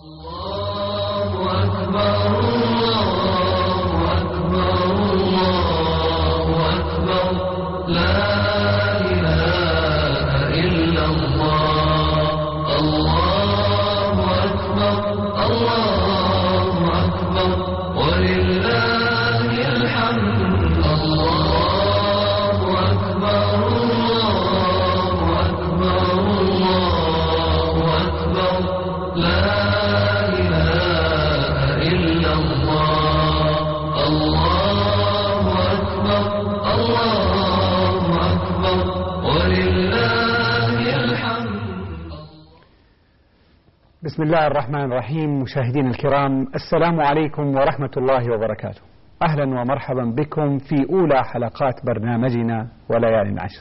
بسم الله الرحمن الرحيم. مشاهدين الكرام، السلام عليكم ورحمة الله وبركاته. أهلا ومرحبا بكم في أولى حلقات برنامجنا وليال عشر.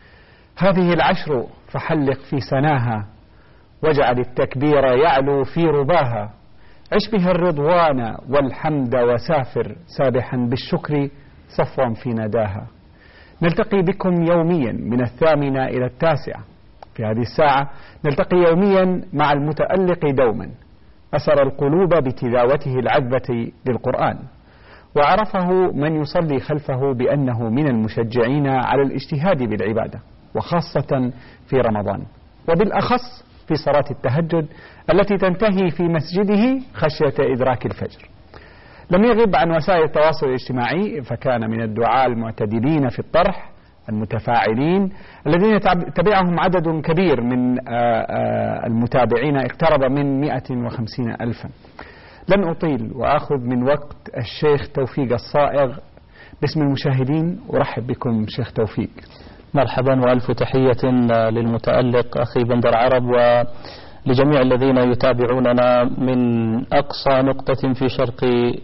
هذه العشر فحلق في سناها، واجعل التكبير يعلو في رباها، عش بها الرضوان والحمد وسافر، سابحا بالشكر صفوا في نداها. نلتقي بكم يوميا من 8 إلى 9 في هذه الساعة. نلتقي يوميا مع المتألق دوما، أسر القلوب بتلاوته العذبة للقرآن، وعرفه من يصلي خلفه بأنه من المشجعين على الاجتهاد بالعبادة، وخاصة في رمضان، وبالأخص في صلاة التهجد التي تنتهي في مسجده خشية إدراك الفجر. لم يغب عن وسائل التواصل الاجتماعي، فكان من الدعاة المعتدلين في الطرح المتفاعلين الذين تبعهم عدد كبير من المتابعين، اقترب من 150 ألفا. لن أطيل وأخذ من وقت الشيخ توفيق الصائغ. باسم المشاهدين أرحب بكم شيخ توفيق. مرحبا وألف تحية للمتألق أخي بندر عرب، ولجميع الذين يتابعوننا من أقصى نقطة في شرق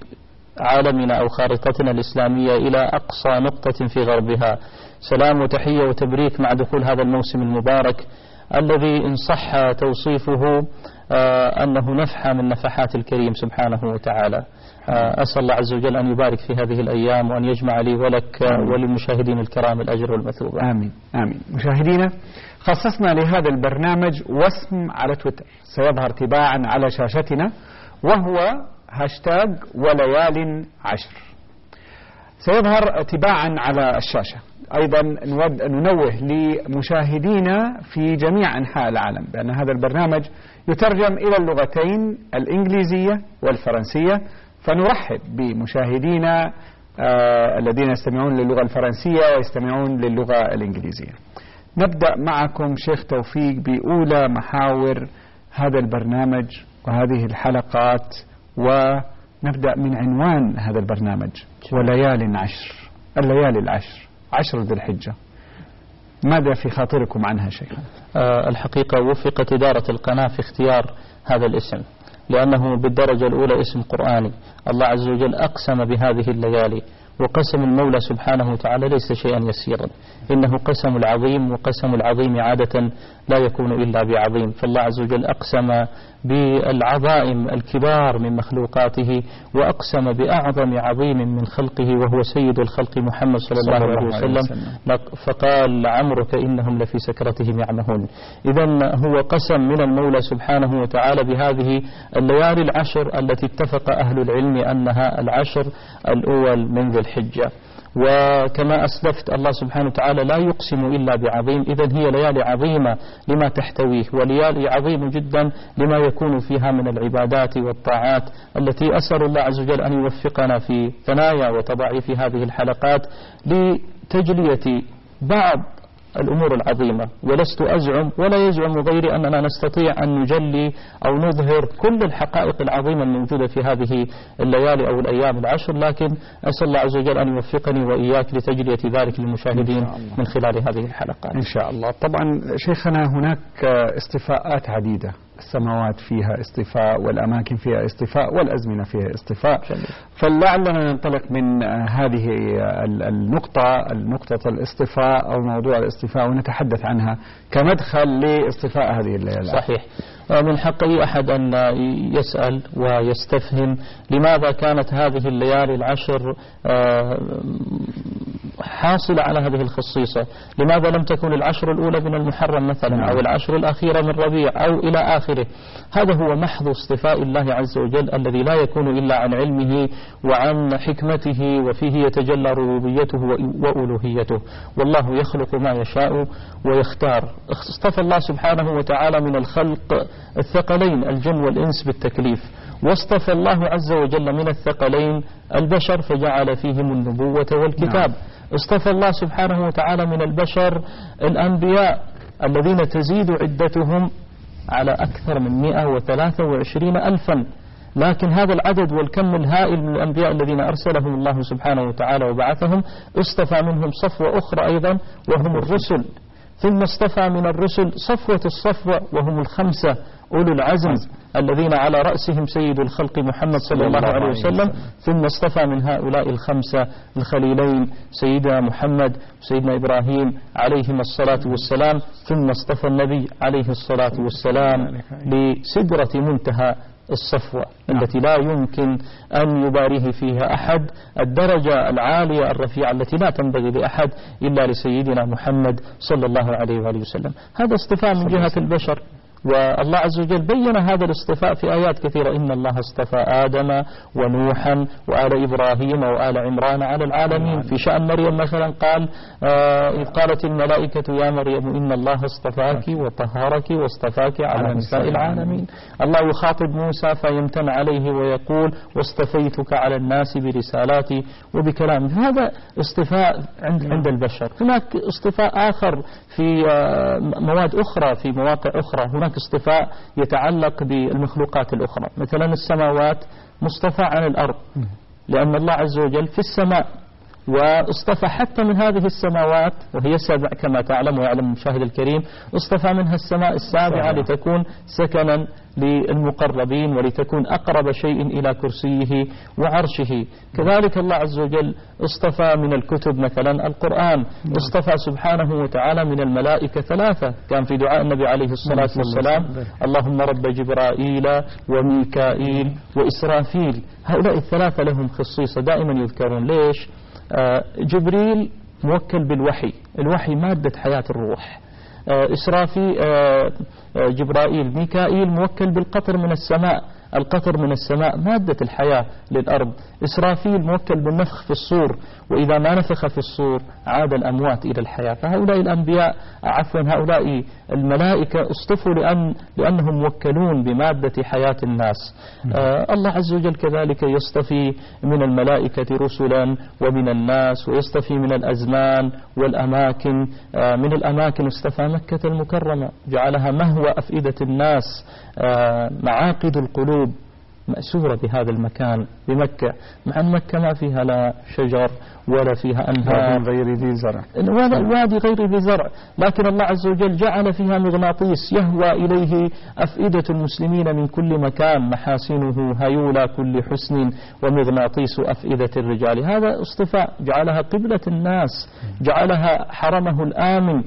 عالمنا أو خارطتنا الإسلامية إلى أقصى نقطة في غربها. سلام وتحية وتبريك مع دخول هذا الموسم المبارك الذي إن صح توصيفه أنه نفحة من نفحات الكريم سبحانه وتعالى. أسأل الله عز وجل أن يبارك في هذه الأيام، وأن يجمع لي ولك وللمشاهدين الكرام الأجر والمثوبة. آمين آمين. مشاهدينا، خصصنا لهذا البرنامج واسم على تويتر سيظهر تباعا على شاشتنا، وهو هاشتاج وليال عشر. سيظهر تباعا على الشاشة. أيضا نود أن ننوه لمشاهدينا في جميع أنحاء العالم بأن هذا البرنامج يترجم إلى اللغتين الإنجليزية والفرنسية، فنرحب بمشاهدينا الذين يستمعون للغة الفرنسية ويستمعون للغة الإنجليزية. نبدأ معكم شيخ توفيق بأولى محاور هذا البرنامج وهذه الحلقات، ونبدأ من عنوان هذا البرنامج وليال عشر. الليالي العشر، 10 ذي الحجة، ماذا في خاطركم عنها شيخنا؟ الحقيقة وفقت إدارة القناة في اختيار هذا الاسم، لأنه بالدرجة الأولى اسم قرآني. الله عز وجل أقسم بهذه الليالي، وقسم المولى سبحانه وتعالى ليس شيئا يسيرا، إنه قسم العظيم، وقسم العظيم عادة لا يكون إلا بعظيم. فالله عز وجل أقسم بالعظائم الكبار من مخلوقاته، وأقسم بأعظم عظيم من خلقه، وهو سيد الخلق محمد صلى الله عليه وسلم. فقال لعمرك إنهم لفي سكرتهم يعمهون. إذن هو قسم من المولى سبحانه وتعالى بهذه الليالي العشر التي اتفق أهل العلم أنها العشر الأول من ذي الحجة. وكما أسلفت، الله سبحانه وتعالى لا يقسم إلا بعظيم، إذن هي ليالي عظيمة لما تحتويه، وليالي عظيم جدا لما يكون فيها من العبادات والطاعات، التي أسأل الله عز وجل أن يوفقنا في ثنايا وتضاعيف هذه الحلقات لتجلية بعض الأمور العظيمة. ولست أزعم ولا يزعم غيري أننا نستطيع أن نجلي أو نظهر كل الحقائق العظيمة الموجودة في هذه الليالي أو الأيام العشر، لكن أسأل الله عز وجل أن يوفقني وإياك لتجلية ذلك للمشاهدين من خلال هذه الحلقات إن شاء الله. طبعا شيخنا، هناك اصطفاءات عديدة، السماوات فيها اصطفاء، والأماكن فيها اصطفاء، والأزمنة فيها اصطفاء. فلعلنا ننطلق من هذه النقطة الاصطفاء أو موضوع الاصطفاء، ونتحدث عنها كمدخل لاصطفاء هذه الليالي. صحيح. من حق أي أحد أن يسأل ويستفهم لماذا كانت هذه الليالي العشر حاصلة على هذه الخصيصة. لماذا لم تكن العشر الأولى من المحرم مثلا أو العشر الأخيرة من ربيع أو إلى آخره؟ هذا هو محض اصطفاء الله عز وجل الذي لا يكون إلا عن علمه وعن حكمته، وفيه يتجلى ربوبيته وألوهيته. والله يخلق ما يشاء ويختار. اصطفى الله سبحانه وتعالى من الخلق الثقلين الجن والإنس بالتكليف، واصطفى الله عز وجل من الثقلين البشر فجعل فيهم النبوة والكتاب. اصطفى الله سبحانه وتعالى من البشر الأنبياء الذين تزيد عدتهم على أكثر من 123 ألفا، لكن هذا العدد والكم الهائل من الأنبياء الذين أرسلهم الله سبحانه وتعالى وبعثهم اصطفى منهم صفوة أخرى أيضا وهم الرسل، ثم اصطفى من الرسل صفوة الصفوة وهم الخمسة أولو العزم الذين على رأسهم سيد الخلق محمد صلى الله عليه وسلم، ثم اصطفى من هؤلاء الخمسة الخليلين سيدنا محمد وسيدنا إبراهيم عليهما الصلاة والسلام، ثم اصطفى النبي عليه الصلاة والسلام لسدرة منتهى الصفوة التي لا يمكن أن يباريه فيها أحد، الدرجة العالية الرفيعة التي لا تنبغي لأحد إلا لسيدنا محمد صلى الله عليه وآله وسلم. هذا اصطفاء من جهة البشر، والله عز وجل بين هذا الاصطفاء في آيات كثيرة. إن الله اصطفى آدم ونوحا وآل إبراهيم وآل عمران على العالمين. في شأن مريم مثلا قال إذ قالت الملائكة يا مريم إن الله اصطفاك وطهرك واصطفاك على نساء العالمين. الله يخاطب موسى فيمتن عليه ويقول واصطفيتك على الناس برسالاتي وبكلامي. هذا اصطفاء عند البشر. هناك اصطفاء آخر في مواد أخرى، في مواقع أخرى. هناك اصطفاء يتعلق بالمخلوقات الأخرى، مثلا السماوات مصطفى عن الأرض لأن الله عز وجل في السماء، واصطفى حتى من هذه السماوات وهي 7 كما تعلم ويعلم المشاهد الكريم، اصطفى منها السماء السابعة لتكون سكنا للمقربين ولتكون أقرب شيء إلى كرسيه وعرشه. كذلك الله عز وجل اصطفى من الكتب مثلا القرآن، اصطفى سبحانه وتعالى من الملائكة 3. كان في دعاء النبي عليه الصلاة والسلام اللهم رب جبرائيل وميكائيل وإسرافيل. هؤلاء 3 لهم خصيصة دائما يذكرون. ليش؟ جبريل موكل بالوحي، الوحي مادة حياة الروح. جبرائيل ميكائيل موكل بالقطر من السماء، القطر من السماء مادة الحياة للأرض. إسرافيل موكل بالنفخ في الصور، وإذا ما نفخ في الصور عاد الأموات إلى الحياة. فهؤلاء الأنبياء هؤلاء الملائكة اصطفوا لأنهم موكلون بمادة حياة الناس. الله عز وجل كذلك يصطفي من الملائكة رسلا ومن الناس، ويصطفي من الأزمان والأماكن. من الأماكن اصطفى مكة المكرمة جعلها مهوى أفئدة الناس، معاقد القلوب مأسورة بهذا المكان بمكة، مع أن مكة ما فيها لا شجر ولا فيها أنهار غير ذي زرع، وادي غير ذي زرع، لكن الله عز وجل جعل فيها مغناطيس يهوى إليه أفئدة المسلمين من كل مكان، محاسنه هيولى كل حسن ومغناطيس أفئدة الرجال. هذا اصطفاء، جعلها قبلة الناس، جعلها حرمه الآمن.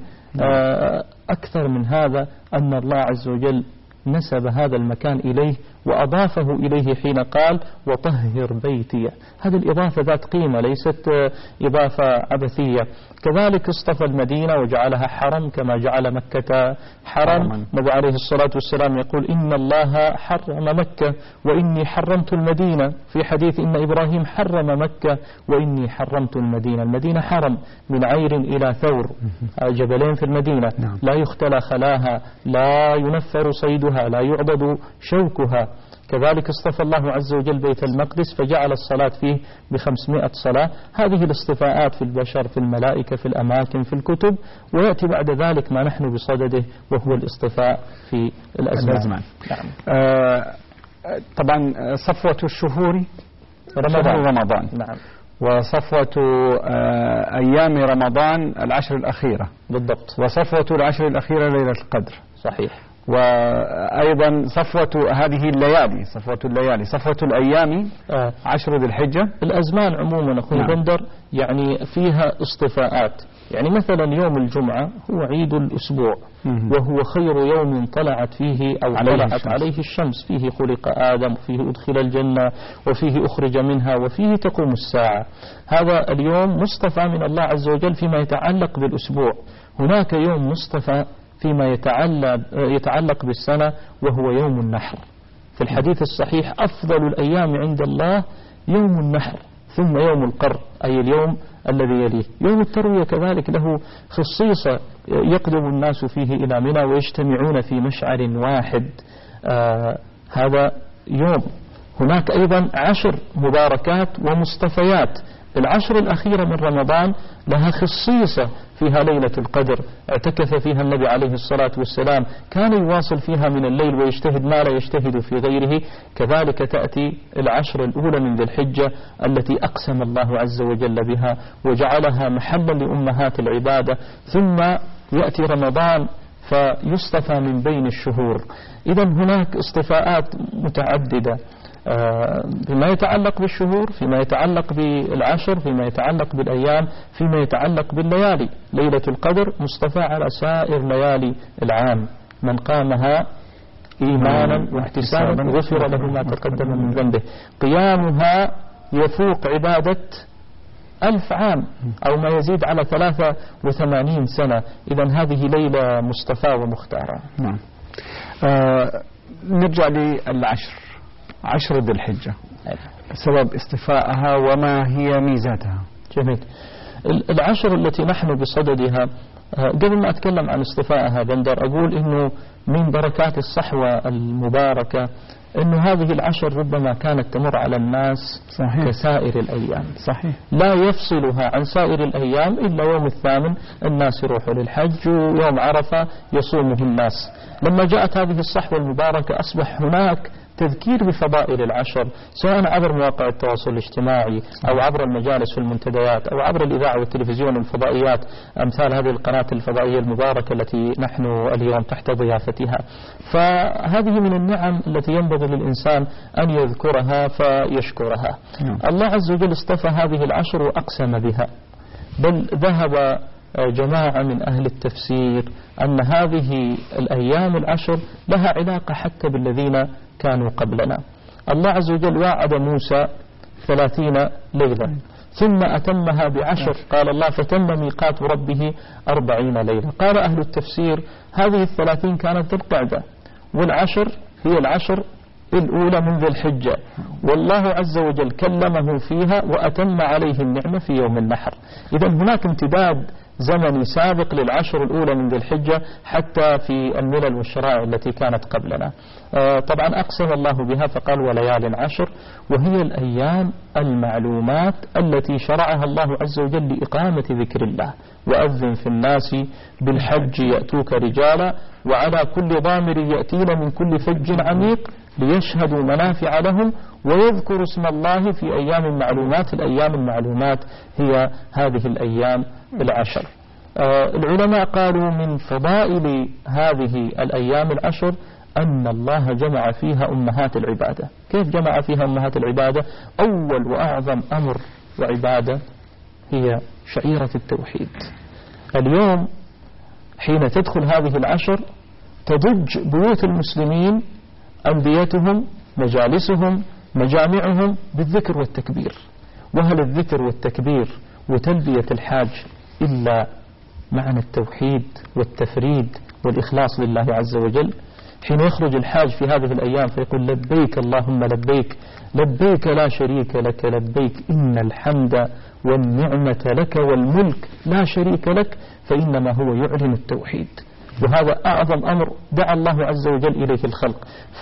أكثر من هذا أن الله عز وجل نسب هذا المكان إليه وأضافه إليه حين قال وطهر بيتي. هذه الإضافة ذات قيمة ليست إضافة عبثية. كذلك اصطفى المدينة وجعلها حرم كما جعل مكة حرم. النبي عليه الصلاة والسلام يقول إن الله حرم مكة وإني حرمت المدينة، في حديث إن إبراهيم حرم مكة وإني حرمت المدينة. المدينة حرم من عير إلى ثور، جبلين في المدينة، لا يختلى خلاها، لا ينفر صيدها، لا يعضد شوكها. كذلك اصطفى الله عز وجل بيت المقدس فجعل الصلاة فيه ب500 صلاة. هذه الاصطفاءات في البشر، في الملائكة، في الأماكن، في الكتب، ويأتي بعد ذلك ما نحن بصدده وهو الاصطفاء في الأزمان. نعم. طبعا صفوة الشهور رمضان. نعم. وصفوة أيام رمضان العشر الأخيرة بالضبط، وصفوة العشر الأخيرة ليلة القدر. صحيح. وأيضا صفوة هذه الليالي، صفوة الأيام 10 ذي الحجة. الأزمان عموما أخوي بندر يعني فيها اصطفاءات. يعني مثلا يوم الجمعة هو عيد الأسبوع، وهو خير يوم طلعت فيه أو طلعت عليه الشمس، فيه خلق آدم، وفيه أدخل الجنة، وفيه أخرج منها، وفيه تقوم الساعة. هذا اليوم مصطفى من الله عز وجل فيما يتعلق بالأسبوع. هناك يوم مصطفى فيما يتعلق بالسنة، وهو يوم النحر. في الحديث الصحيح أفضل الأيام عند الله يوم النحر، ثم يوم القر أي اليوم الذي يليه. يوم التروية كذلك له خصيصة، يقدم الناس فيه إلى منى ويجتمعون في مشعر واحد. هذا يوم. هناك أيضا 10 مباركات ومصطفيات. العشر الأخيرة من رمضان لها خصيصة، فيها ليلة القدر اعتكف فيها النبي عليه الصلاة والسلام، كان يواصل فيها من الليل ويجتهد ما لا يجتهد في غيره. كذلك تأتي العشر الأولى من ذي الحجة التي أقسم الله عز وجل بها وجعلها محلا لأمهات العبادة. ثم يأتي رمضان فيصطفى من بين الشهور. إذا هناك اصطفاءات متعددة فيما يتعلق بالشهور، فيما يتعلق بالعشر، فيما يتعلق بالأيام، فيما يتعلق بالليالي. ليلة القدر مصطفى على سائر ليالي العام، من قامها إيمانا واحتسابا غفر له ما تقدم من ذنبه. قيامها يفوق عبادة 1000 عام أو ما يزيد على 83 سنة. إذن هذه ليلة مصطفى ومختارة. نعم. نرجع للعشر، 10 ذي الحجة، سبب اصطفائها وما هي ميزاتها. جميل. العشر التي نحن بصددها، قبل ما أتكلم عن اصطفائها بندر أقول إنه من بركات الصحوة المباركة إنه هذه العشر ربما كانت تمر على الناس صحيح كسائر الأيام. صحيح. لا يفصلها عن سائر الأيام إلا يوم الثامن الناس يروحوا للحج، ويوم عرفة يصومه الناس. لما جاءت هذه الصحوة المباركة أصبح هناك تذكير بفضائل العشر، سواء عبر مواقع التواصل الاجتماعي أو عبر المجالس في المنتديات أو عبر الإذاعة والتلفزيون والفضائيات، أمثال هذه القناة الفضائية المباركة التي نحن اليوم تحت ضيافتها. فهذه من النعم التي ينبغي للإنسان أن يذكرها فيشكرها. الله عز وجل اصطفى هذه العشر وأقسم بها، بل ذهب جماعة من أهل التفسير أن هذه الأيام العشر لها علاقة حتى بالذين كانوا قبلنا. الله عز وجل وعد موسى 30 ليلة ثم أتمها ب10. قال الله فتم ميقات ربه 40 ليلة. قال أهل التفسير هذه 30 كانت ذي القعدة، والعشر هي العشر الأولى من ذي الحجة، والله عز وجل كلمه فيها وأتم عليه النعمة في يوم النحر. إذا هناك امتداد زمني سابق للعشر الأولى من ذي الحجة حتى في الملل والشرائع التي كانت قبلنا. طبعا أقسم الله بها فقال وليال عشر، وهي الأيام المعلومات التي شرعها الله عز وجل لإقامة ذكر الله. وأذن في الناس بالحج يأتوك رجالا وعلى كل ضامر يأتين من كل فج عميق ليشهدوا منافع لهم ويذكروا اسم الله في أيام معلومات. الأيام المعلومات هي هذه الأيام العشر. العلماء قالوا من فضائل هذه الأيام العشر أن الله جمع فيها أمهات العبادة. كيف جمع فيها أمهات العبادة؟ أول وأعظم أمر وعبادة هي شعيرة التوحيد. اليوم حين تدخل هذه العشر تضج بيوت المسلمين، أنبيتهم، مجالسهم، مجامعهم بالذكر والتكبير. وهل الذكر والتكبير وتلبية الحاج إلا معنى التوحيد والتفريد والإخلاص لله عز وجل؟ حين يخرج الحاج في هذه الأيام فيقول لبيك اللهم لبيك، لبيك لا شريك لك لبيك، إن الحمد والنعمة لك والملك لا شريك لك، فإنما هو يعلن التوحيد. وهذا أعظم أمر دعا الله عز وجل إليه الخلق.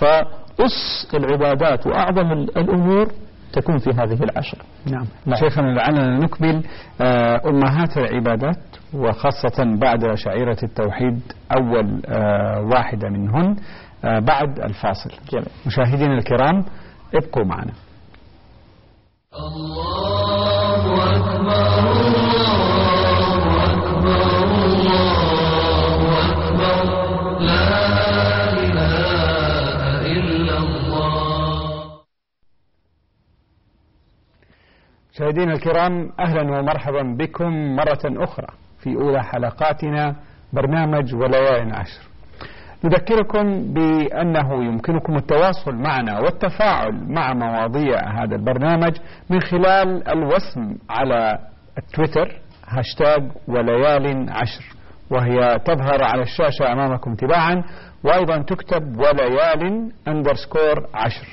فأس العبادات وأعظم الأمور تكون في هذه العشر. نعم. شيخنا لعلنا نكمل أمهات العبادات، وخاصة بعد شعيرة التوحيد أول واحدة منهن بعد الفاصل. جميل. مشاهدينا الكرام ابقوا معنا. الله أكبر الله أكبر الله أكبر لا مشاهدينا الكرام، أهلا ومرحبا بكم مرة أخرى في أولى حلقاتنا برنامج وليال عشر. نذكركم بأنه يمكنكم التواصل معنا والتفاعل مع مواضيع هذا البرنامج من خلال الوسم على التويتر هاشتاج وليال عشر، وهي تظهر على الشاشة أمامكم تباعا، وأيضا تكتب وليال _10.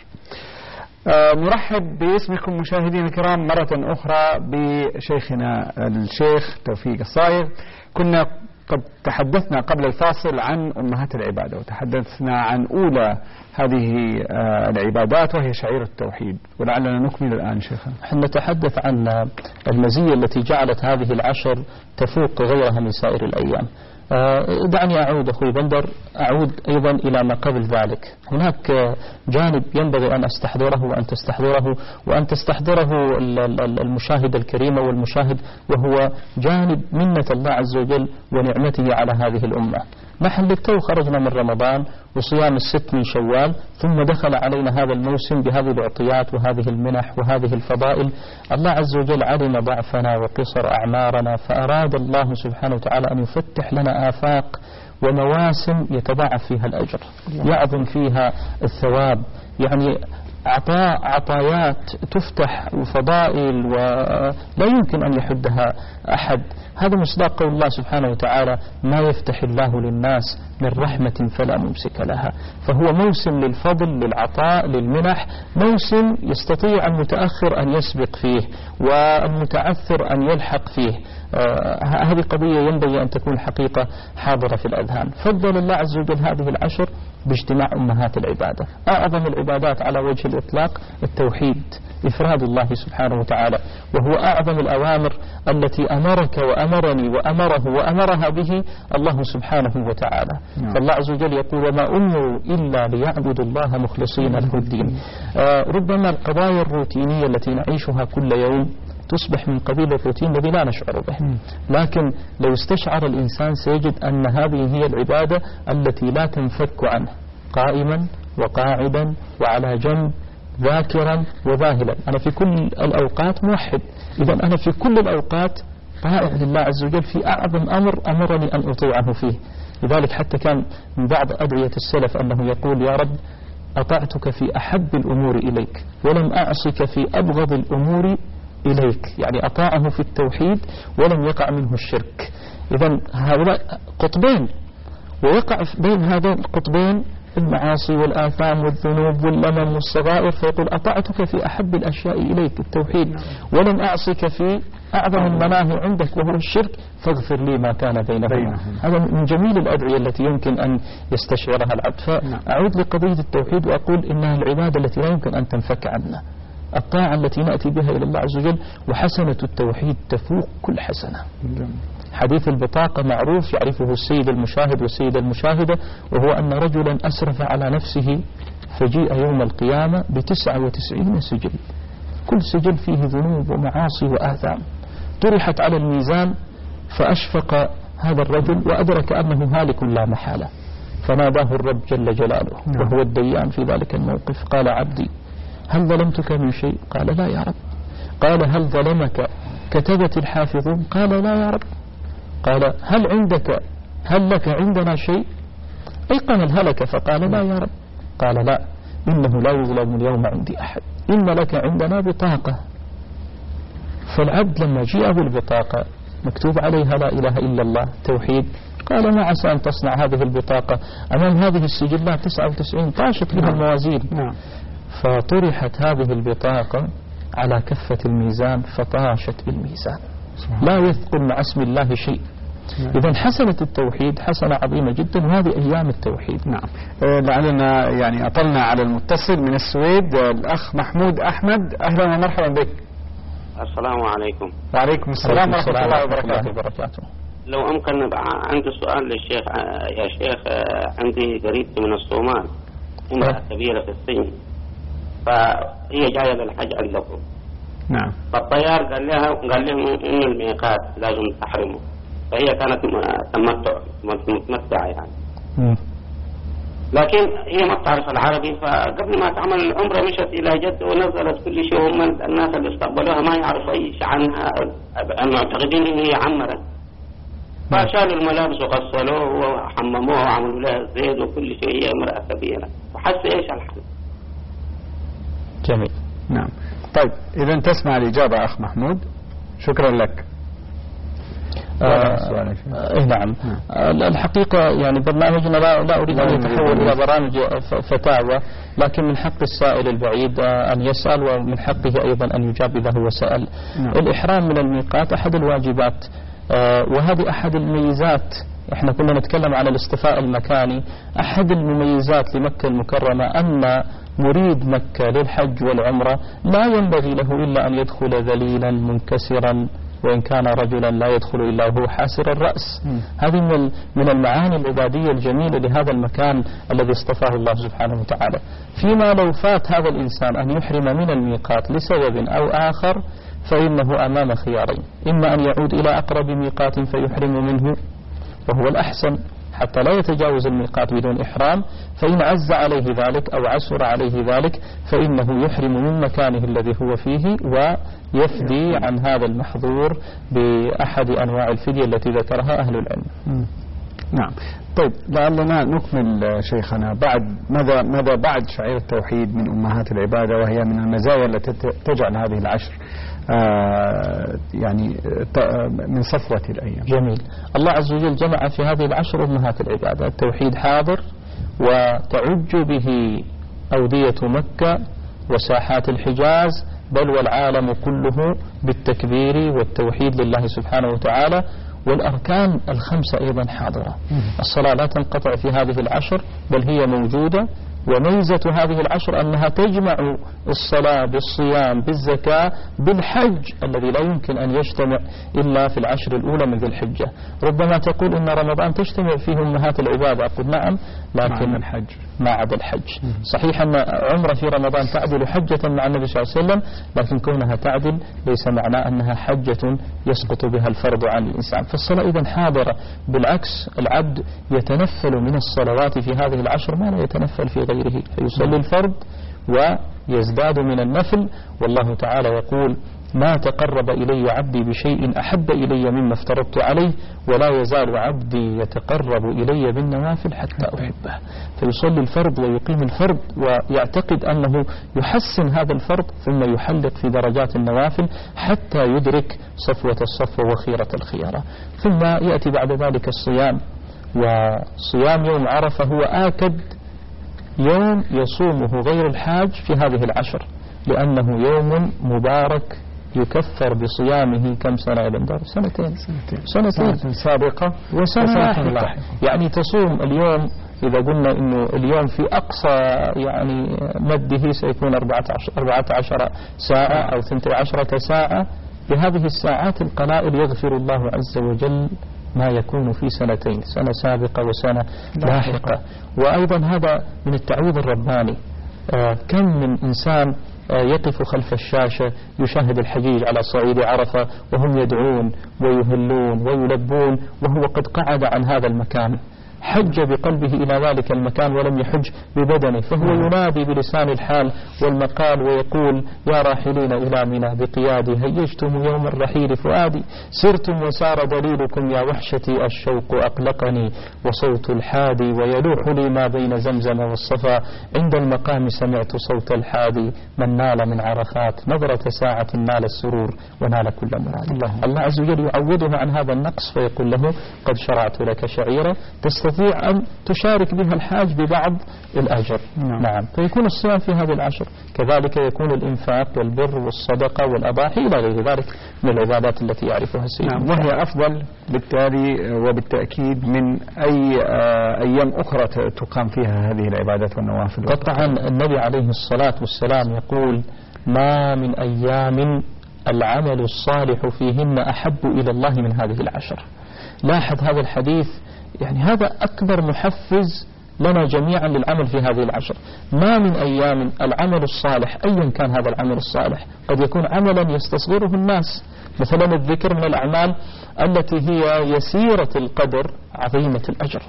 نرحب باسمكم مشاهدينا الكرام مرة أخرى بشيخنا الشيخ توفيق الصايغ. كنا قد تحدثنا قبل الفاصل عن أمهات العبادة، وتحدثنا عن أولى هذه العبادات وهي شعيرة التوحيد، ولعلنا نكمل الآن شيخنا. نحن نتحدث عن المزية التي جعلت هذه العشر تفوق غيرها من سائر الأيام. دعني أعود أخوي بندر، أعود أيضا إلى ما قبل ذلك. هناك جانب ينبغي أن أستحضره وأن تستحضره وأن تستحضره المشاهد الكريم والمشاهد، وهو جانب منة الله عز وجل ونعمته على هذه الأمة. نحن للتو خرجنا من رمضان وصيام 6 من شوال، ثم دخل علينا هذا الموسم بهذه العطيات وهذه المنح وهذه الفضائل. الله عز وجل علم ضعفنا وقصر أعمارنا، فأراد الله سبحانه وتعالى أن يفتح لنا آفاق ومواسم يتضاعف فيها الأجر، يعظم فيها الثواب، يعني عطايات تفتح وفضائل ولا يمكن أن يحدها أحد. هذا مصداق قول الله سبحانه وتعالى: ما يفتح الله للناس من رحمة فلا ممسك لها. فهو موسم للفضل، للعطاء، للمنح، موسم يستطيع المتأخر أن يسبق فيه والمتعثر أن يلحق فيه. هذه قضية ينبغي أن تكون حقيقة حاضرة في الأذهان. فضل الله عز وجل هذه العشر باجتماع أمهات العبادة. أعظم العبادات على وجه الإطلاق التوحيد، إفراد الله سبحانه وتعالى، وهو أعظم الأوامر التي أمرك وأمرني وأمره وأمرها به الله سبحانه وتعالى. فالله عز وجل يقول: وما أمروا إلا ليعبدوا الله مخلصين له الدين. ربما القضايا الروتينية التي نعيشها كل يوم تصبح من قبيل الروتين الذي لا نشعر به، لكن لو استشعر الإنسان سيجد أن هذه هي العبادة التي لا تنفك عنه، قائما وقاعدا وعلى جنب، ذاكرا وذاهلا. أنا في كل الأوقات موحد، إذا أنا في كل الأوقات طائع لله عز وجل في أعظم أمر أمرني أن أطيعه فيه. لذلك حتى كان من بعض أدعية السلف أنه يقول: يا رب أطعتك في أحب الأمور إليك ولم أعصك في أبغض الأمور إليك، يعني أطاعه في التوحيد ولم يقع منه الشرك. إذن هؤلاء قطبين، ويقع بين هذين القطبين المعاصي والآثام والذنوب واللمم والصغائر، فيقول: أطعتك في أحب الأشياء إليك التوحيد ولم أعصك في أعظم المناهي عندك وهو الشرك، فاغفر لي ما كان بينهما. هذا من جميل الأدعية التي يمكن أن يستشعرها العبد. فأعود لقضية التوحيد وأقول إنها العبادة التي لا يمكن أن تنفك عنا، الطاعة التي نأتي بها إلى الله عز وجل، وحسنة التوحيد تفوق كل حسنة. حديث البطاقة معروف، يعرفه السيد المشاهد والسيدة المشاهدة، وهو أن رجلا أسرف على نفسه فجيء يوم القيامة ب99 سجل، كل سجل فيه ذنوب ومعاصي وآثام، طرحت على الميزان فأشفق هذا الرجل وأدرك أنه هالك لا محالة، فناداه الرب جل جلاله وهو الديان في ذلك الموقف: قال: عبدي هل ظلمتك من شيء؟ قال: لا يا رب. قال: هل ظلمك كتبة الحافظون؟ قال: لا يا رب. قال: هل لك عندنا شيء؟ أيقن الهلك فقال: لا يا رب. قال: لا، إنه لا يظلم اليوم عندي أحد، إن لك عندنا بطاقة. فالعبد لما جاءه البطاقة مكتوب عليها لا إله إلا الله توحيد، قال: ما عسى أن تصنع هذه البطاقة أمام هذه السجلات 99 طاشت بها الموازين. فطرحت هذه البطاقة على كفة الميزان فطاشت بالميزان، لا يثقل مع اسم الله شيء. إذن حسنة التوحيد حسنة عظيمة جدا، وهذه أيام التوحيد. نعم. لعلنا يعني أطلنا على المتصل من السويد الأخ محمود أحمد. أهلا ومرحبا بك. السلام عليكم. وعليكم السلام ورحمة الله وبركاته. لو أمكن عندي سؤال للشيخ. يا شيخ، عندي قريبتي من الصومال، امرأة كبيرة في السن، فهي جاية للحج عندكم. نعم. فالطيار قال لهم إن الميقات لازم تحرموا، فهي كانت متمتعة يعني. لكن هي ما بتعرف العربي، فقبل ما تعمل العمرة مشت إلى جدة ونزلت كل شيء، هم الناس اللي استقبلوها ما يعرفوا أي شيء عنها، معتقدين إن هي عمرت، فشالوا الملابس وغسلوه وحمموه وعملوا لها زيت وكل شيء. هي امرأة كبيرة وحس إيش الحل. جميل. نعم. طيب إذا تسمع الإجابة أخ محمود، شكرا لك. نعم. الحقيقة يعني برنامجنا لا أريد أن يتحول إلى برامج فتاوى، لكن من حق السائل البعيد أن يسأل، ومن حقه أيضا أن يجاب إذا هو سأل. الإحرام من الميقات أحد الواجبات، وهذه أحد الميزات. احنا كنا نتكلم عن الاصطفاء المكاني. أحد المميزات لمكة المكرمة أن مريد مكة للحج والعمرة لا ينبغي له إلا أن يدخل ذليلا منكسرا، وإن كان رجلا لا يدخل إلا وهو حاسر الرأس. هذه من المعاني العبادية الجميلة لهذا المكان الذي اصطفاه الله سبحانه وتعالى. فيما لو فات هذا الإنسان أن يحرم من الميقات لسبب أو آخر، فإنه أمام خيارين: إما أن يعود إلى أقرب ميقات فيحرم منه، وهو الأحسن حتى لا يتجاوز الميقات بدون إحرام، فإن عز عليه ذلك أو عسر عليه ذلك فإنه يحرم من مكانه الذي هو فيه ويفدي عن هذا المحظور بأحد أنواع الفدية التي ذكرها أهل العلم. نعم. طيب لعلنا نكمل شيخنا ماذا بعد شعير التوحيد من أمهات العبادة، وهي من المزايا التي تجعل هذه العشر يعني من صفوة الأيام. جميل. الله عز وجل جمع في هذه العشر أمهات العبادة. التوحيد حاضر وتعج به أودية مكة وساحات الحجاز، بل والعالم كله بالتكبير والتوحيد لله سبحانه وتعالى. والأركان الخمسة أيضا حاضرة. الصلاة لا تنقطع في هذه العشر، بل هي موجودة. وميزة هذه العشر أنها تجمع الصلاة بالصيام بالزكاة بالحج الذي لا يمكن أن يجتمع إلا في العشر الأولى من ذي الحجة. ربما تقول إن رمضان تجتمع فيه أمهات العبادة، أقول نعم، لكن الحج ما عدا الحج. صحيح أن عمرة في رمضان تعدل حجة مع النبي صلى الله عليه وسلم، لكن كونها تعدل ليس معناه أنها حجة يسقط بها الفرض عن الإنسان. فالصلاة إذن حاضرة. بالعكس العبد يتنفل من الصلوات في هذه العشر ما لا يتنفل في غيره، فيصلي الفرض ويزداد من النفل. والله تعالى يقول: ما تقرب إلي عبدي بشيء أحب إلي مما افترضت عليه، ولا يزال عبدي يتقرب إلي بالنوافل حتى أحبه. فيصلي الفرض ويقيم الفرض ويعتقد أنه يحسن هذا الفرض، ثم يحلق في درجات النوافل حتى يدرك صفوة الصفوة وخيرة الخيارة. ثم يأتي بعد ذلك الصيام، وصيام يوم عرفة هو آكد يوم يصومه غير الحاج في هذه العشر، لأنه يوم مبارك يكفر بصيامه كم سنة يا بندر؟ سنتين سابقة وسنة لاحقة. يعني تصوم اليوم، إذا قلنا إنه اليوم في أقصى يعني مده سيكون 14 ساعة أو 12 ساعة، بهذه الساعات القلائل يغفر الله عز وجل ما يكون في سنتين، سنة سابقة وسنة لاحقة. وأيضا هذا من التعويض الرباني. كم من إنسان يقف خلف الشاشة يشاهد الحجيج على صعيد عرفة وهم يدعون ويهلون ويلبون، وهو قد قعد عن هذا المكان، حج بقلبه إلى ذلك المكان ولم يحج ببدنه، فهو ينادي بلسان الحال والمقال ويقول: يا راحلين إلى منى بقيادي، هيجتم يوم الرحيل فؤادي، سرتم وسار دليلكم يا وحشتي، الشوق أقلقني وصوت الحادي، ويلوح لي ما بين زمزم والصفا، عند المقام سمعت صوت الحادي، من نال من عرفات نظرة ساعة نال السرور ونال كل مراد. الله عز وجل يعوضه عن هذا النقص فيقول له: قد شرعت لك شعيرة تستطيع أن تشارك بها الحاج ببعض الأجر. نعم. فيكون الصيام في هذه العشر، كذلك يكون الإنفاق والبر والصدقة والأضاحي إلى غير ذلك من العبادات التي يعرفها السيد. نعم. وهي أفضل بالتالي وبالتأكيد من أي أيام أخرى تقام فيها هذه العبادات والنوافل. قطعا النبي عليه الصلاة والسلام يقول: ما من أيام العمل الصالح فيهن أحب إلى الله من هذه العشر. لاحظ هذا الحديث، يعني هذا أكبر محفز لنا جميعا للعمل في هذه العشر. ما من أيام العمل الصالح، أيا كان هذا العمل الصالح، قد يكون عملا يستصغره الناس، مثلا الذكر من الأعمال التي هي يسيرة القدر عظيمة الأجر،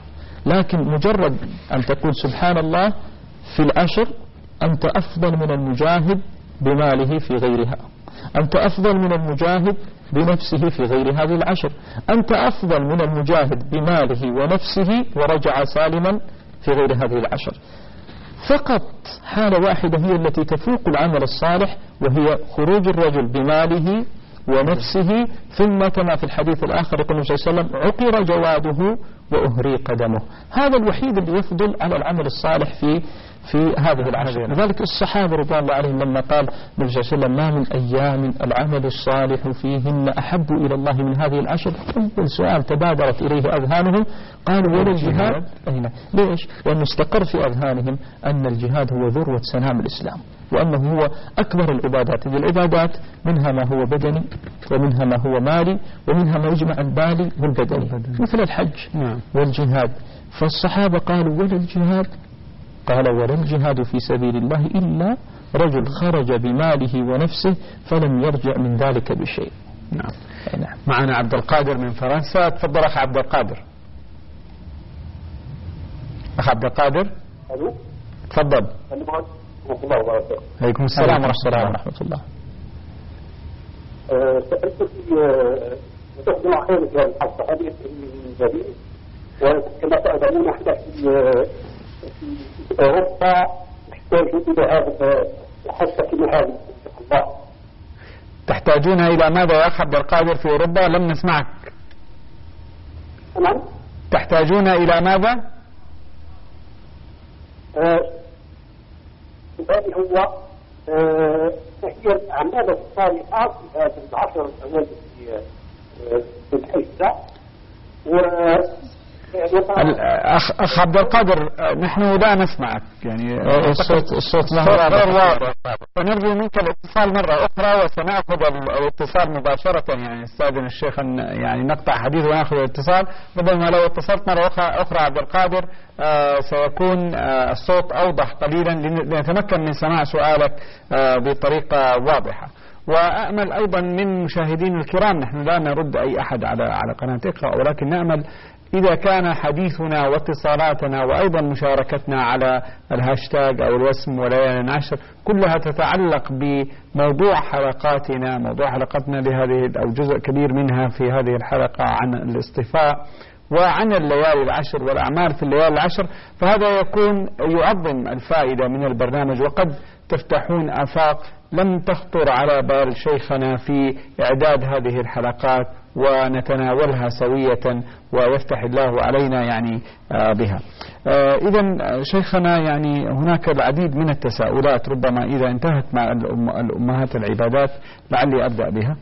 لكن مجرد أن تقول سبحان الله في العشر أنت أفضل من المجاهد بماله في غيرها، أنت أفضل من المجاهد بنفسه في غير هذه العشر، أنت أفضل من المجاهد بماله ونفسه ورجع سالما في غير هذه العشر. فقط حالة واحدة هي التي تفوق العمل الصالح، وهي خروج الرجل بماله ونفسه، ثم كما في الحديث الآخر يقول النبي صلى الله عليه وسلم عقر جواده وأهريق دمه. هذا الوحيد اللي يفضل على العمل الصالح في هذه العشر. لذلك الصحابة رضي الله عليهم لما قال النبي صلى الله عليه وسلم ما من أيام العمل الصالح فيهن أحب إلى الله من هذه العشر، أول سؤال تبادرت إليه أذهانهم قالوا ولا الجهاد؟ أين؟ ليش؟ لأنه استقر في أذهانهم أن الجهاد هو ذروة سنام الإسلام، وأنه هو أكبر العبادات. العبادات منها ما هو بدني، ومنها ما هو مالي، ومنها ما يجمع البالي والبدني، مثل الحج والجهاد. فالصحابة قالوا ولا الجهاد؟ قال ولا الجهاد في سبيل الله إلا رجل خرج بماله ونفسه فلم يرجع من ذلك بشيء. نعم. معنا عبد القادر من فرنسا. تفضل أخ عبد القادر. أخ عبد القادر تفضل. عليكم السلام ورحمة الله. سألت في تقدم أخيرا في الحلقة حديث جديد، وكما تعلمون احنا في أوروبا نحتاج إلى هذا الحث في هذا الله. تحتاجون إلى ماذا يا أخ عبد القادر في أوروبا؟ لم نسمعك. نعم. تحتاجون إلى ماذا؟ سؤالي هو هي الأعمال الصالحة في هذه العشر الأوائل في الحجة. أخ عبد القادر نحن لا نسمعك، يعني الصوت غير واضح، فنرجو منك الاتصال مرة أخرى وسنأخذ الاتصال مباشرة. يعني استاذن الشيخ أن يعني نقطع حديث ونأخذ الاتصال، ربما لو اتصلت مرة أخرى عبد القادر سيكون الصوت أوضح قليلا لنتمكن من سماع سؤالك بطريقة واضحة. وأأمل أيضا من مشاهدين الكرام، نحن لا نرد أي أحد على قناة اقرأ، ولكن نأمل إذا كان حديثنا واتصالاتنا وأيضا مشاركتنا على الهاشتاج أو الوسم وليالي عشر كلها تتعلق بموضوع حلقاتنا، موضوع حلقتنا لهذه أو جزء كبير منها في هذه الحلقة عن الاصطفاء وعن الليالي العشر والأعمال في الليالي العشر، فهذا يعظم الفائدة من البرنامج، وقد تفتحون آفاق لم تخطر على بال شيخنا في إعداد هذه الحلقات ونتناولها سوية ويفتح الله علينا يعني بها. إذن شيخنا يعني هناك العديد من التساؤلات، ربما إذا انتهت مع الأمهات العبادات لعلي أبدأ بها.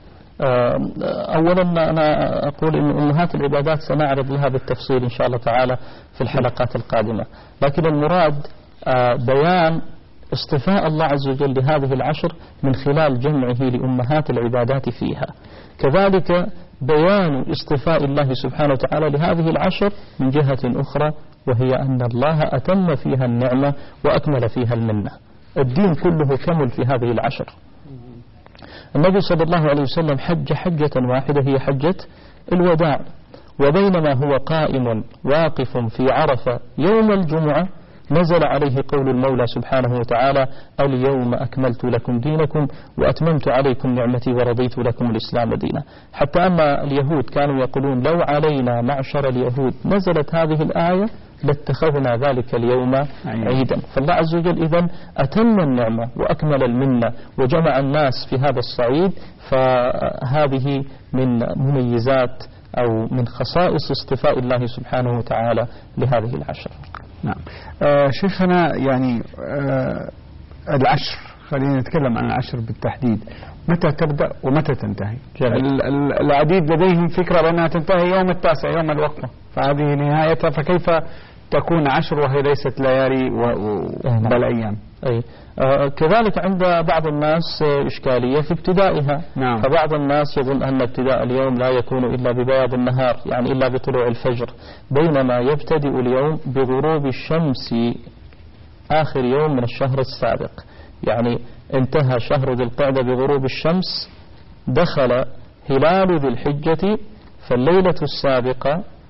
أولا أنا أقول إن أمهات العبادات سنعرض لها بالتفصيل إن شاء الله تعالى في الحلقات القادمة، لكن المراد بيان اصطفاء الله عز وجل لهذه العشر من خلال جمعه لأمهات العبادات فيها، كذلك بيان اصطفاء الله سبحانه وتعالى لهذه العشر من جهة أخرى، وهي أن الله أتم فيها النعمة وأكمل فيها المنة. الدين كله كمل في هذه العشر. النبي صلى الله عليه وسلم حج حجة واحدة هي حجة الوداع، وبينما هو قائم واقف في عرفة يوم الجمعة نزل عليه قول المولى سبحانه وتعالى اليوم أكملت لكم دينكم وأتممت عليكم نعمتي ورضيت لكم الإسلام دينا. حتى أن اليهود كانوا يقولون لو علينا معشر اليهود نزلت هذه الآية لاتخذنا ذلك اليوم عيدا. فالله عز وجل إذن أتم النعمة وأكمل المنة وجمع الناس في هذا الصعيد، فهذه من مميزات أو من خصائص اصطفاء الله سبحانه وتعالى لهذه العشر. نعم. شيخنا يعني العشر، خلينا نتكلم عن العشر بالتحديد، متى تبدأ ومتى تنتهي؟ العديد لديهم فكرة بأنها تنتهي يوم التاسع يوم الوقفة، فهذه نهايتها، فكيف تكون عشر وهي ليست ليالي بل أيام؟ أي. كذلك عند بعض الناس إشكالية في ابتدائها. نعم. فبعض الناس يظن أن ابتداء اليوم لا يكون إلا ببياض النهار، يعني إلا بطلوع الفجر، بينما يبتدئ اليوم بغروب الشمس آخر يوم من الشهر السابق. يعني انتهى شهر ذي القعدة بغروب الشمس، دخل هلال ذي الحجة، فالليلة السابقة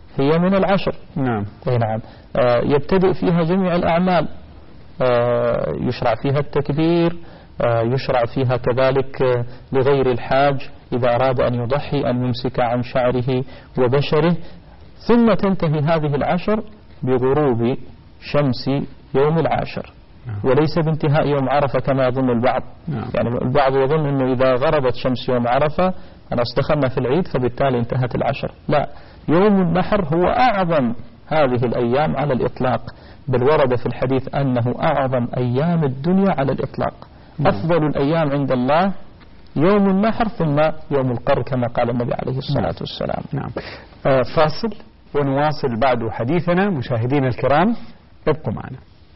هي من العشر. نعم. نعم. يبتدئ فيها جميع الأعمال، يشرع فيها التكبير، يشرع فيها كذلك لغير الحاج إذا أراد أن يضحي أن يمسك عن شعره وبشره. ثم تنتهي هذه العشر بغروب شمس يوم العاشر، وليس بانتهاء يوم عرفة كما يظن البعض. يعني البعض يظن أنه إذا غربت شمس يوم عرفة أنا دخلنا في العيد فبالتالي انتهت العشر. لا، يوم النحر هو أعظم هذه الأيام على الإطلاق، بل ورد في الحديث أنه أعظم أيام الدنيا على الإطلاق. أفضل الأيام عند الله يوم النحر ثم يوم القر كما قال النبي عليه الصلاة والسلام. نعم. فاصل ونواصل بعد حديثنا. مشاهدينا الكرام ابقوا معنا.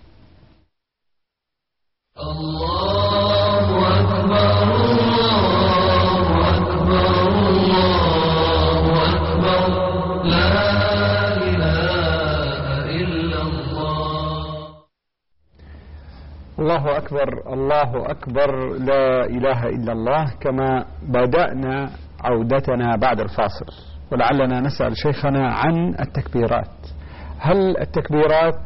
الله أكبر الله أكبر الله أكبر لا إله إلا الله. الله أكبر الله أكبر لا إله إلا الله. كما بدأنا عودتنا بعد الفاصل، ولعلنا نسأل شيخنا عن التكبيرات. هل التكبيرات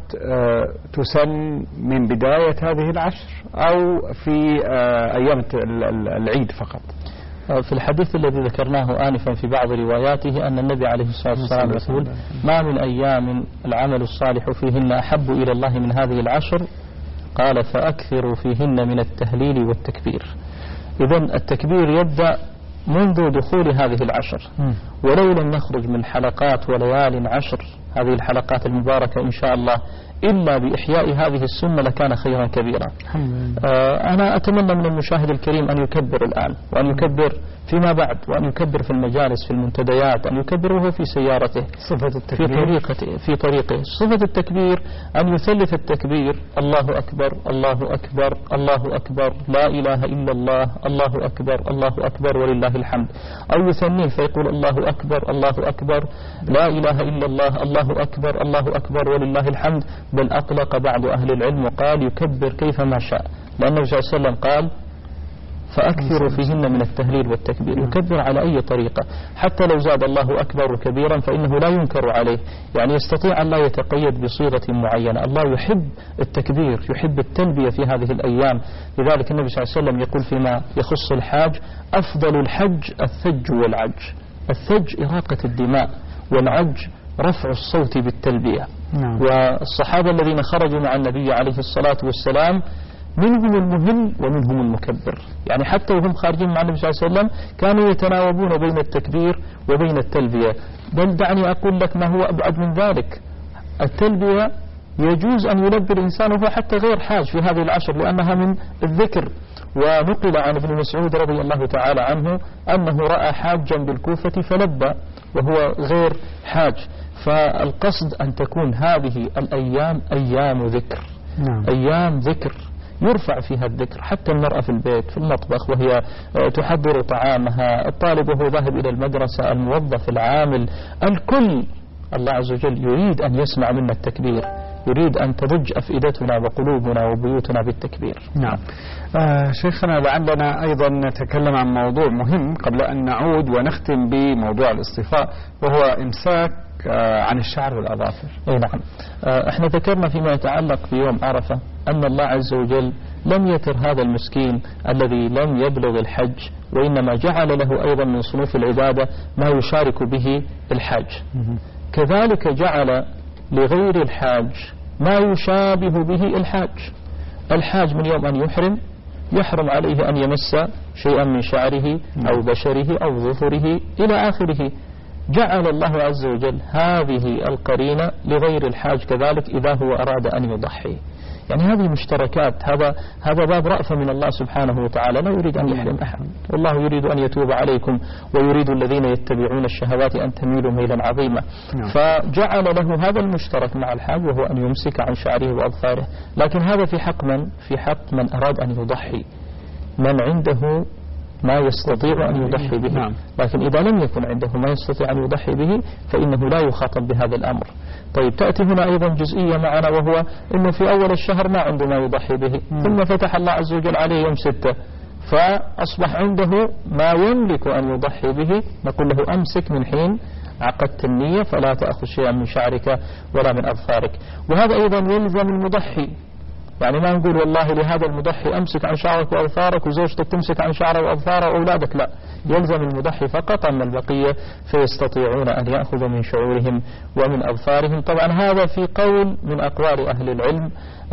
تسن من بداية هذه العشر أو في أيام العيد فقط؟ في الحديث الذي ذكرناه آنفا في بعض رواياته أن النبي عليه الصلاة والسلام يقول: ما من أيام العمل الصالح فيهن أحب إلى الله من هذه العشر، قال: فأكثروا فيهن من التهليل والتكبير. إذن التكبير يبدأ منذ دخول هذه العشر، ولو لم نخرج من حلقات وليال عشر هذه الحلقات المباركة إن شاء الله إلا بإحياء هذه السنة لكان خيرا كبيرا. أنا أتمنى من المشاهد الكريم أن يكبر الآن، وأن يكبر فيما بعد، وأن يكبر في المجالس في المنتديات، أن يكبر وهو في سيارته، صفة التكبير في طريقه. صفة التكبير أن يثلث التكبير: الله أكبر الله أكبر الله أكبر لا إله إلا الله الله أكبر الله أكبر ولله الحمد، أو يثنيه فيقول: الله أكبر الله أكبر لا إله إلا الله الله أكبر الله أكبر ولله الحمد. بل أطلق بعض أهل العلم وقال يكبر كيفما شاء، لأن النبي صلى الله عليه وسلم قال: فأكثروا فيهن من التهليل والتكبير. يكبر على أي طريقة، حتى لو زاد الله أكبر كبيرا فإنه لا ينكر عليه، يعني يستطيع أن لا يتقيد بصيغة معينة. الله يحب التكبير، يحب التلبية في هذه الأيام. لذلك النبي صلى الله عليه وسلم يقول فيما يخص الحاج: أفضل الحج الثج والعج. الثج إراقة الدماء، والعج رفع الصوت بالتلبية. والصحابة الذين خرجوا مع النبي عليه الصلاة والسلام منهم المهل ومنهم المكبر، يعني حتى وهم خارجين مع النبي صلى الله عليه وسلم كانوا يتناوبون بين التكبير وبين التلبية. بل دعني أقول لك ما هو أبعد من ذلك: التلبية يجوز أن يلبي الإنسان وهو حتى غير حاج في هذه العشر، لأنها من الذكر. ونقل عن ابن مسعود رضي الله تعالى عنه أنه رأى حاجا بالكوفة فلبى وهو غير حاج. فالقصد أن تكون هذه الأيام أيام ذكر. أيام ذكر يرفع فيها الذكر، حتى المرأة في البيت في المطبخ وهي تحضر طعامها، الطالب وهو ذاهب إلى المدرسة، الموظف العامل، الكل الله عز وجل يريد أن يسمع منا التكبير، يريد أن تضج أفئدتنا وقلوبنا وبيوتنا بالتكبير. نعم. شيخنا لعلنا أيضا نتكلم عن موضوع مهم قبل أن نعود ونختم بموضوع الاصطفاء، وهو إمساك عن الشعر والأظافر. نعم. احنا ذكرنا فيما يتعلق بيوم عرفة أن الله عز وجل لم يتر هذا المسكين الذي لم يبلغ الحج، وإنما جعل له أيضا من صنوف العبادة ما يشارك به الحج. كذلك جعل لغير الحاج ما يشابه به الحاج. الحاج من يوم أن يحرم عليه أن يمس شيئا من شعره أو بشره أو ظفره إلى آخره. جعل الله عز وجل هذه القرينة لغير الحاج كذلك إذا هو أراد أن يضحي. يعني هذه مشتركات، هذا باب رأفة من الله سبحانه وتعالى، لا يريد أن يحرم أحد، والله يريد أن يتوب عليكم ويريد الذين يتبعون الشهوات أن تميلوا ميلا عظيما. فجعل له هذا المشترك مع الحاج وهو أن يمسك عن شعره وأظفاره. لكن هذا في حق من؟ في حق من أراد أن يضحي، من عنده ما يستطيع أن يضحي به. لكن إذا لم يكن عنده ما يستطيع أن يضحي به فإنه لا يخاطب بهذا الأمر. طيب تأتي هنا أيضا جزئية معنا، وهو أنه في أول الشهر ما عنده ما يضحي به، ثم فتح الله عز وجل عليه يوم 6 فأصبح عنده ما يملك أن يضحي به، نقول له أمسك من حين عقدت النية فلا تأخذ شيئا من شعرك ولا من أظفارك. وهذا أيضا يلزم المضحي، يعني ما نقول والله لهذا المضحي أمسك عن شعرك وأظفارك وزوجتك تمسك عن شعره وأظفاره وأولادك، لا، يلزم المضحي فقط، أما البقية فيستطيعون أن يأخذوا من شعورهم ومن أظفارهم. طبعا هذا في قول من أقوال أهل العلم،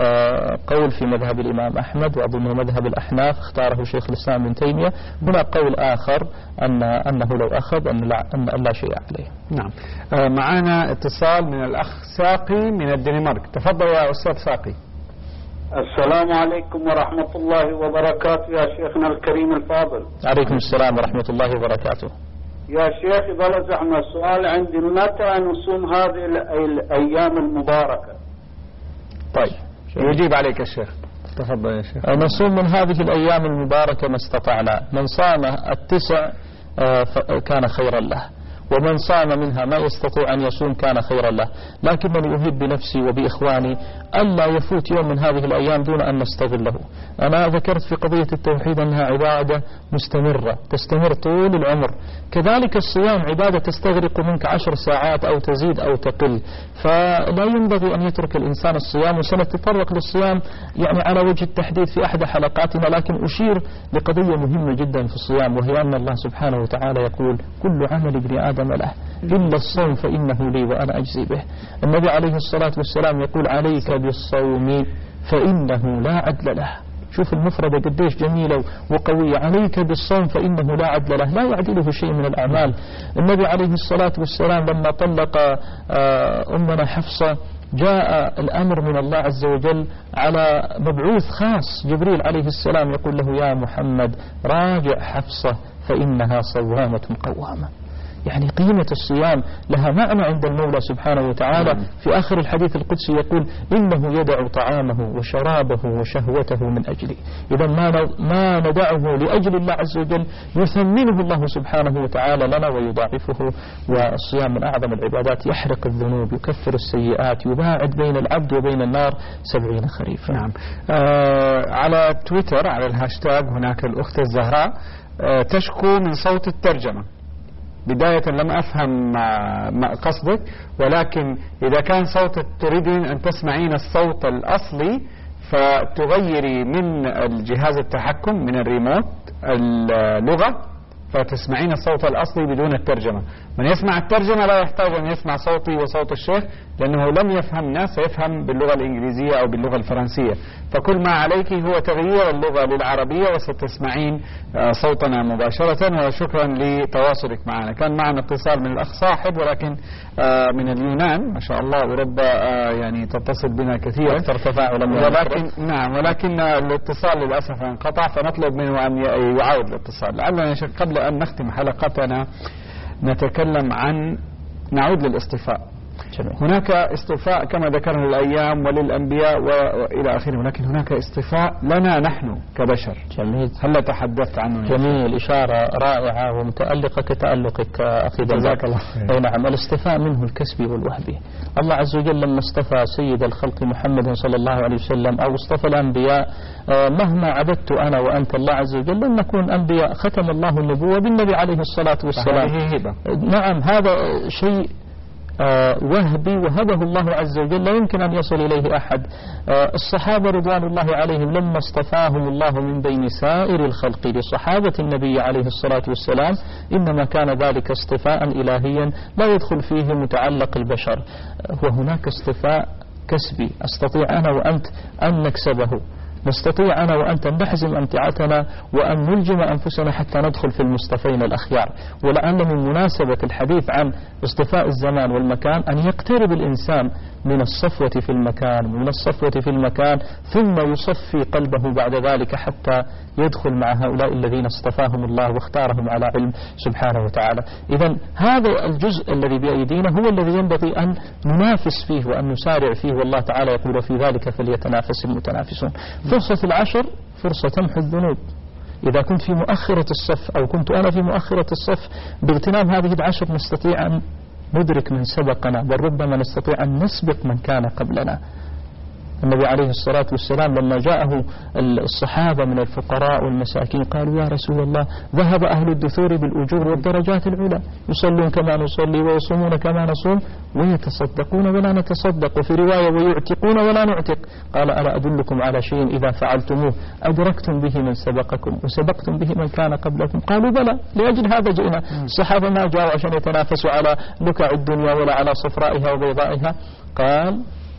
قول في مذهب الإمام أحمد وأظنه مذهب الأحناف اختاره شيخ الإسلام ابن تيمية. هناك قول آخر أنه لو أخذ أن لا شيء عليه. نعم. معنا اتصال من الأخ ساقي من الدنمارك. تفضل يا أستاذ ساقي. السلام عليكم ورحمة الله وبركاته يا شيخنا الكريم الفاضل. عليكم السلام ورحمة الله وبركاته. يا شيخ إذا لزحنا السؤال عندي، متى نصوم هذه الأيام المباركة؟ طيب يجيب عليك الشيخ. تفضل يا شيخ. نصوم من هذه الأيام المباركة ما استطعنا. من صام 9 كان خيرا له، ومن صام منها ما يستطيع أن يصوم كان خيرا له. لكنني أهب بنفسي وبإخواني ألا يفوت يوم من هذه الأيام دون أن نستغله. أنا ذكرت في قضية التوحيد أنها عبادة مستمرة تستمر طول العمر، كذلك الصيام عبادة تستغرق منك 10 ساعات أو تزيد أو تقل، فلا ينبغي أن يترك الإنسان الصيام. وسنتطرق للصيام يعني على وجه التحديد في أحد حلقاتنا، لكن أشير لقضية مهمة جدا في الصيام، وهي أن الله سبحانه وتعالى يقول كل عمل ابن آدم له إلا الصوم فإنه لي وأنا أجزي به. النبي عليه الصلاة والسلام يقول عليك بالصوم فإنه لا عدل له. شوف المفردة قديش جميلة وقوية، عليك بالصوم فإنه لا عدل له، لا يعدله شيء من الأعمال. النبي عليه الصلاة والسلام لما طلق أمنا حفصة جاء الأمر من الله عز وجل على مبعوث خاص جبريل عليه السلام يقول له يا محمد راجع حفصة فإنها صوامة قوامة. يعني قيمة الصيام لها معنى عند المولى سبحانه وتعالى. في آخر الحديث القدسي يقول إنه يدع طعامه وشرابه وشهوته من أجلي. إذا ما ندعه لأجل الله عز وجل يثمنه الله سبحانه وتعالى لنا ويضاعفه. والصيام من أعظم العبادات، يحرق الذنوب، يكفر السيئات، يباعد بين العبد وبين النار 70 خريفا. نعم. على تويتر على الهاشتاج هناك الأخت الزهراء تشكو من صوت الترجمة. بداية لم أفهم ما قصدك، ولكن إذا كان صوتك تريدين أن تسمعين الصوت الأصلي فتغيري من الجهاز التحكم من الريموت اللغة فتسمعين الصوت الأصلي بدون الترجمة. من يسمع الترجمة لا يحتاج أن يسمع صوتي وصوت الشيخ، لأنه لم يفهمنا، سيفهم باللغة الإنجليزية أو باللغة الفرنسية. فكل ما عليك هو تغيير اللغة للعربية وستسمعين صوتنا مباشرة. وشكرا لتواصلك معنا. كان معنا اتصال من الأخ صاحب ولكن من اليونان ما شاء الله، أوروبا يعني تتصل بنا كثيرا أكثر تفاعلا، ولكن الاتصال للأسف انقطع، فنطلب منه أن يعاود الاتصال. لعلنا قبل أن نختم حلقتنا نتكلم عن نعود للاصطفاء. هناك اصطفاء كما ذكرنا للأيام وللأنبياء وإلى آخره، ولكن هناك اصطفاء لنا نحن كبشر. جميل. هل تحدثت عنه؟ جميل، إشارة رائعة ومتألقة كتألقك أخي. جزاك الله خير. نعم، الاصطفاء منه الكسبي والوهبي. الله عز وجل لما اصطفى سيد الخلق محمد صلى الله عليه وسلم أو اصطفى الأنبياء، مهما عبدت أنا وأنت الله عز وجل لن نكون أنبياء. ختم الله النبوة بالنبي عليه الصلاة والسلام. نعم، هذا شيء وهبي وهبه الله عز وجل لا يمكن أن يصل إليه أحد. الصحابة رضوان الله عليهم لما اصطفاهم الله من بين سائر الخلق لصحابة النبي عليه الصلاة والسلام إنما كان ذلك اصطفاء إلهيا لا يدخل فيه متعلق البشر. وهناك اصطفاء كسبي، أستطيع أنا وأنت أن نكسبه، نستطيع أنا وأنت أن نحزم أمتعتنا وأن نلجم أنفسنا حتى ندخل في المصطفين الأخيار. ولأن من مناسبة الحديث عن اصطفاء الزمان والمكان أن يقترب الإنسان من الصفوة في المكان، من الصفوة في المكان ثم يصفي قلبه بعد ذلك حتى يدخل مع هؤلاء الذين اصطفاهم الله واختارهم على علم سبحانه وتعالى. إذن هذا الجزء الذي بأيدينا هو الذي ينبغي أن ننافس فيه وأن نسارع فيه، والله تعالى يقول في ذلك فليتنافس المتنافسون. فرصة العشر فرصة تمحو الذنوب. إذا كنت في مؤخرة الصف أو كنت أنا في مؤخرة الصف، باغتنام هذه العشر نستطيع أن ندرك من سبقنا، بل ربما نستطيع أن نسبق من كان قبلنا. النبي عليه الصلاة والسلام لما جاءه الصحابة من الفقراء والمساكين قالوا يا رسول الله ذهب أهل الدثور بالأجور والدرجات العلى، يصلون كما نصلي ويصومون كما نصوم ويتصدقون ولا نتصدق، وفي رواية ويعتقون ولا نعتق. قال ألا أدلكم على شيء إذا فعلتموه أدركتم به من سبقكم وسبقتم به من كان قبلكم؟ قالوا بلى. لأجل هذا جئنا. الصحابة ما جاءوا عشان يتنافسوا على لكع الدنيا ولا على صفرائها وبيضائها. قال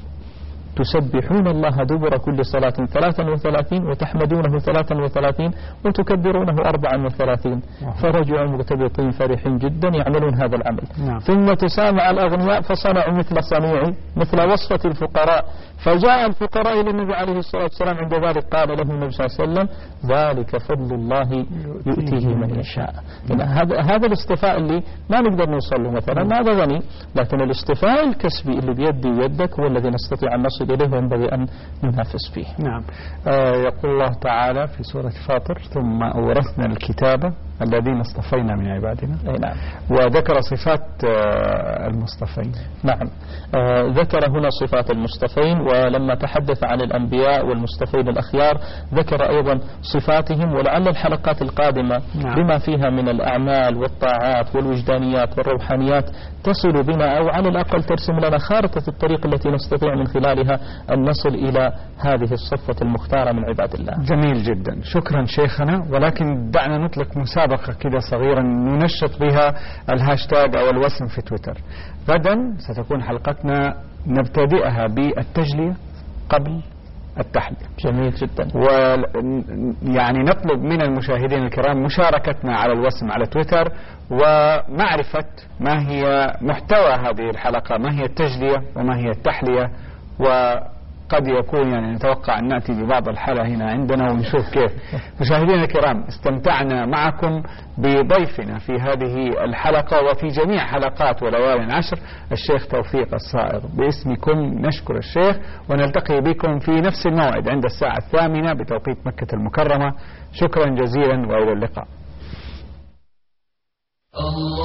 تسبحون الله دبر كل صلاة 33 وتحمدونه 33 وتكبرونه 34. فرجعوا مرتبطين فرحين جدا يعملون هذا العمل. ثم تسامع الأغنياء فصنعوا مثل صنيعي مثل وصفة الفقراء، فجاء الفقراء إلى النبي عليه الصلاة والسلام. عند ذلك قال له النبي صلى الله عليه وسلم ذلك فضل الله يؤتيه من يشاء. هذا الاصطفاء اللي ما نقدر نوصل له مثلا، هذا غني، لكن الاصطفاء الكسبي اللي بيدي ويدك هو الذي نستطيع أن نصل إليه وينبغي أن ننافس فيه. نعم. يقول الله تعالى في سورة فاطر ثم أورثنا الكتاب الذين اصطفينا من عبادنا. نعم. وذكر صفات المصطفين. نعم. ذكر هنا صفات المصطفين، ولما تحدث عن الأنبياء والمصطفين الأخيار ذكر أيضا صفاتهم، ولعل الحلقات القادمة بما فيها من الأعمال والطاعات والوجدانيات والروحانيات تصل بنا أو على الأقل ترسم لنا خارطة الطريق التي نستطيع من خلالها أن نصل إلى هذه الصفة المختارة من عباد الله. جميل جدا، شكرا شيخنا. ولكن دعنا نطلق مسابقة كده صغيرة ننشط بها الهاشتاج أو الوسم في تويتر. غدا ستكون حلقتنا نبتدئها بالتجلية قبل التحلية. جميل جدا. ويعني نطلب من المشاهدين الكرام مشاركتنا على الوسم على تويتر ومعرفة ما هي محتوى هذه الحلقة، ما هي التجلية وما هي التحلية. وقد يكون يعني نتوقع أن نأتي ببعض الحالة هنا عندنا ونشوف كيف. مشاهدينا الكرام استمتعنا معكم بضيفنا في هذه الحلقة وفي جميع حلقات وليالي عشر الشيخ توفيق الصائغ. باسمكم نشكر الشيخ ونلتقي بكم في نفس الموعد عند الساعة 8 بتوقيت مكة المكرمة. شكرا جزيلا وإلى اللقاء.